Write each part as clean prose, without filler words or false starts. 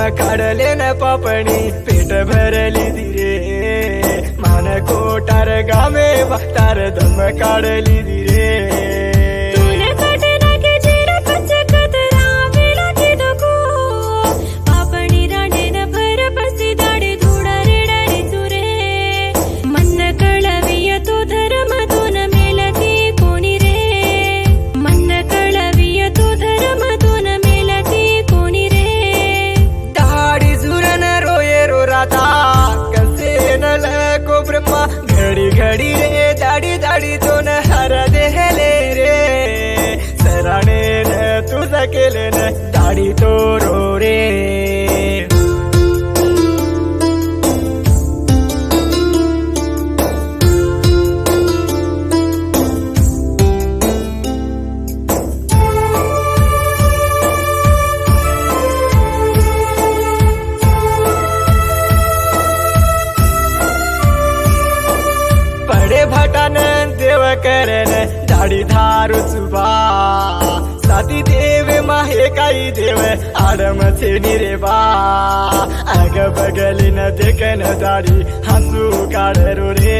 काढले न पापणी पेट भरली दिरे मान कोटार गामे वाटार दम काढली दिरे घड़ी घड़ी रे दाड़ी दाड़ी तो न हर देहले रे सराने न तू सकेले न दाड़ी तो रो रे भटन देव करन दाढी धारू सुबा साती देव माहे काही देव आडम छे निरे बा अग बगली न देखन दाढी हसू काढरो रे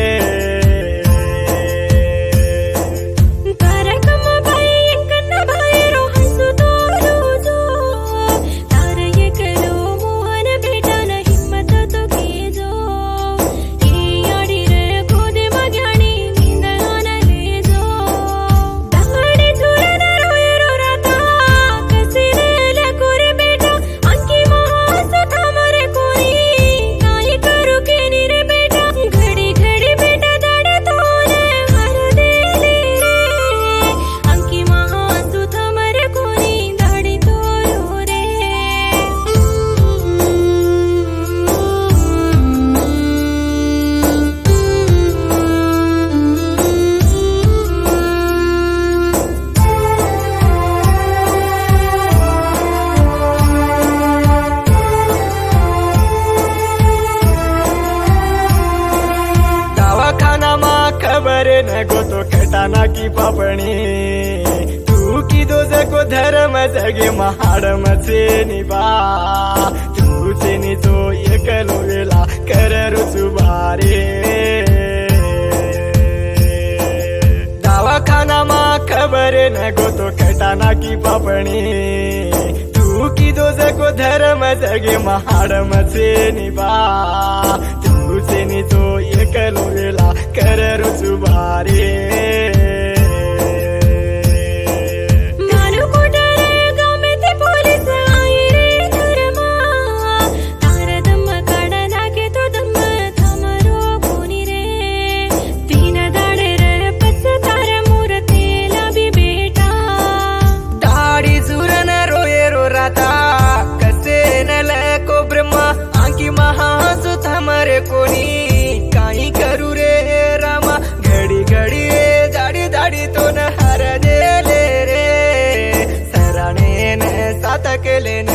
खबर न गो तो खटाना की पापणी तू की दोज को धर्म जगे महाडम से निभा तू से नि तो एकलो वेला कर रुसुबारे दवाखाना मा खबर न गो तो खटाना की पापणी तू की दोज को धर्म जगे महाडम से निभा से नि तो एकलो वेला कर रुसुबारे दाढी सुरन रोये रो राता कसे न लो ब्रह्मा आंकी महासु थमरे कोणी काही करू रे रामा घडी घडी रे दाढी दाढी तो न हर देले रे सराने न साथ केले